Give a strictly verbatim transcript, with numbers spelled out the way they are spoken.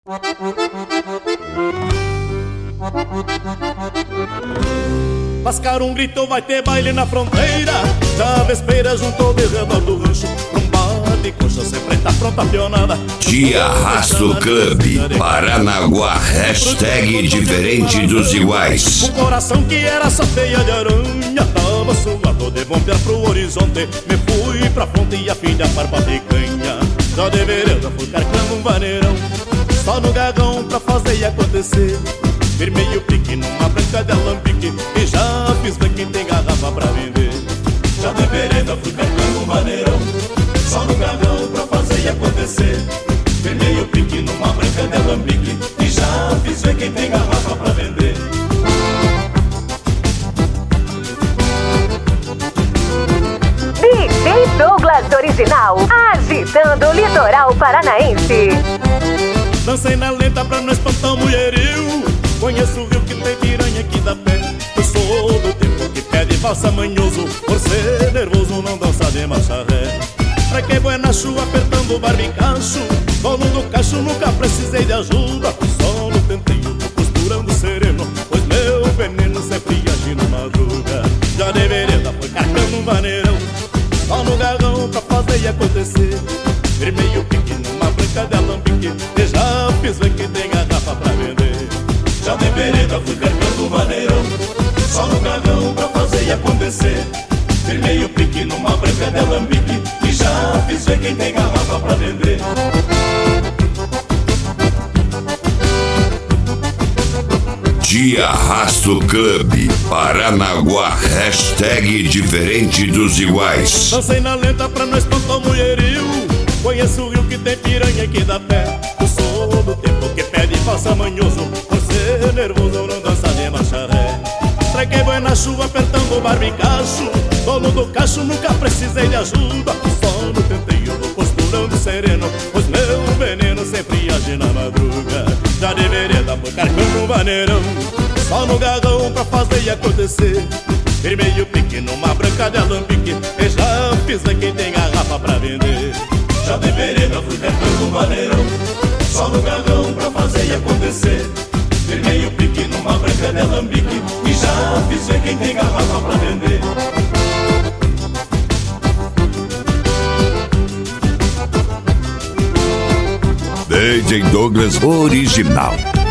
Lascar um grito, vai ter baile na fronteira. Já a vespeira juntou de redor do rancho. Um bate coxa sempre tá pronta a pionada. Dia Rasto Club Paranaguá. Hashtag diferente dos iguais. O coração que era só teia de aranha tava suado de bombear pro horizonte. Me fui pra fonte e a fim de apar pra picanha. Já de vereda fui carcando um vaneirão. Só no gagão pra fazer e acontecer. Firmei o pique numa branca de alambique e já fiz ver quem tem garrafa pra vender. Já de vereda fui carcando um maneirão. Só no gagão pra fazer e acontecer. Firmei o pique numa branca de alambique e já fiz ver quem tem garrafa pra vender. D J Douglas Original, agitando o litoral paranaense. Dancei na lenta pra não espantar o mulherio. Conheço o rio que tem piranha aqui da pé. Eu sou do tempo que pede valsa manhoso. Por ser nervoso não dança de marcha ré. Frequei buena chuva apertando o barbicacho. Dono do cacho nunca precisei de ajuda. Só no tenteio tô costurando sereno, pois meu veneno sempre age na madruga. Já de vereda foi carcando um vaneirão. Só no garrão pra fazer e acontecer. Firmei o pique numa branca de alambique e já fiz ver que tem garrafa pra vender. Já de vereda fui carcando um maneirão. Só no garrão pra fazer e acontecer. Firmei o pique numa branca de alambique e já fiz ver quem tem garrafa pra vender. Dia Rasto Club Paranaguá. Hashtag diferente dos iguais. Dancei na lenta pra não espantar o mulherio. Conheço o rio que tem piranha aqui da pé. Eu sou do tempo que pede valsa manhoso. Por ser nervoso não dança de marcha ré. Trequei boi na chuva apertando o barbicacho. Dono do cacho nunca precisei de ajuda. Só no tenteio tô costurando sereno, pois meu veneno sempre age na madruga. Já de vereda foi carcando um vaneirão. Só no gagão pra fazer e acontecer. Firmei o pique numa branca de alambique e já fiz ver quem tem garrafa pra vender. Já de vereda fui carcando um vaneirão. Só no gagão pra fazer e acontecer. Firmei o pique numa branca de alambique e já fiz ver quem tem garrafa pra vender. D J Douglas Original.